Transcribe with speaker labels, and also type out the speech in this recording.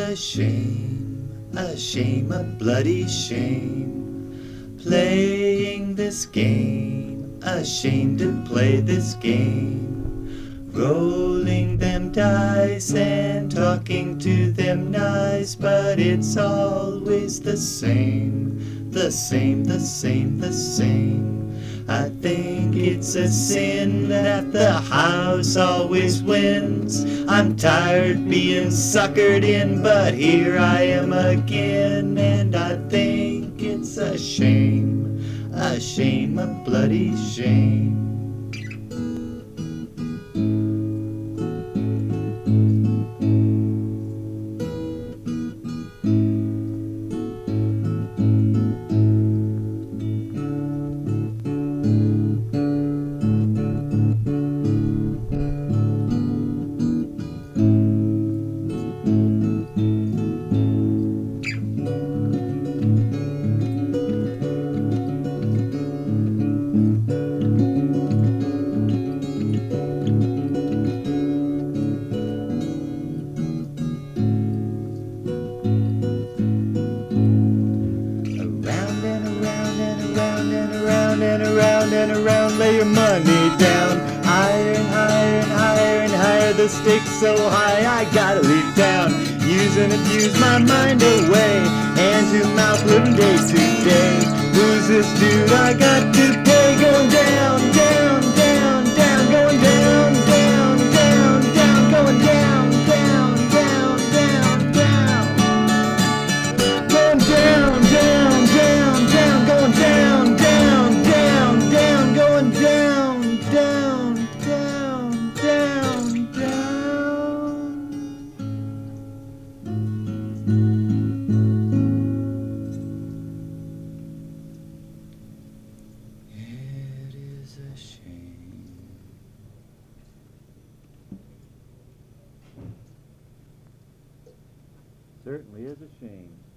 Speaker 1: a shame, a bloody shame, playing this game, a shame to play this game, rolling them dice and talking to them nice, but it's always the same, the same, the same, the same. I think it's a sin that the house always wins. I'm tired being suckered in, but here I am again, and I think it's a shame, a bloody shame. And around, lay your money down. Higher and higher and higher and higher, the stakes so high I gotta leave town. Use and abuse my mind away, hand to mouth living day to day. Who's this dude I got to pay? Going down, down, down, down, going down, down, down, down, going down, down, down, down, down. Going down, down, down, down, going down, down, down, down, going down, down, down, down, down. It is a shame. Certainly is a shame.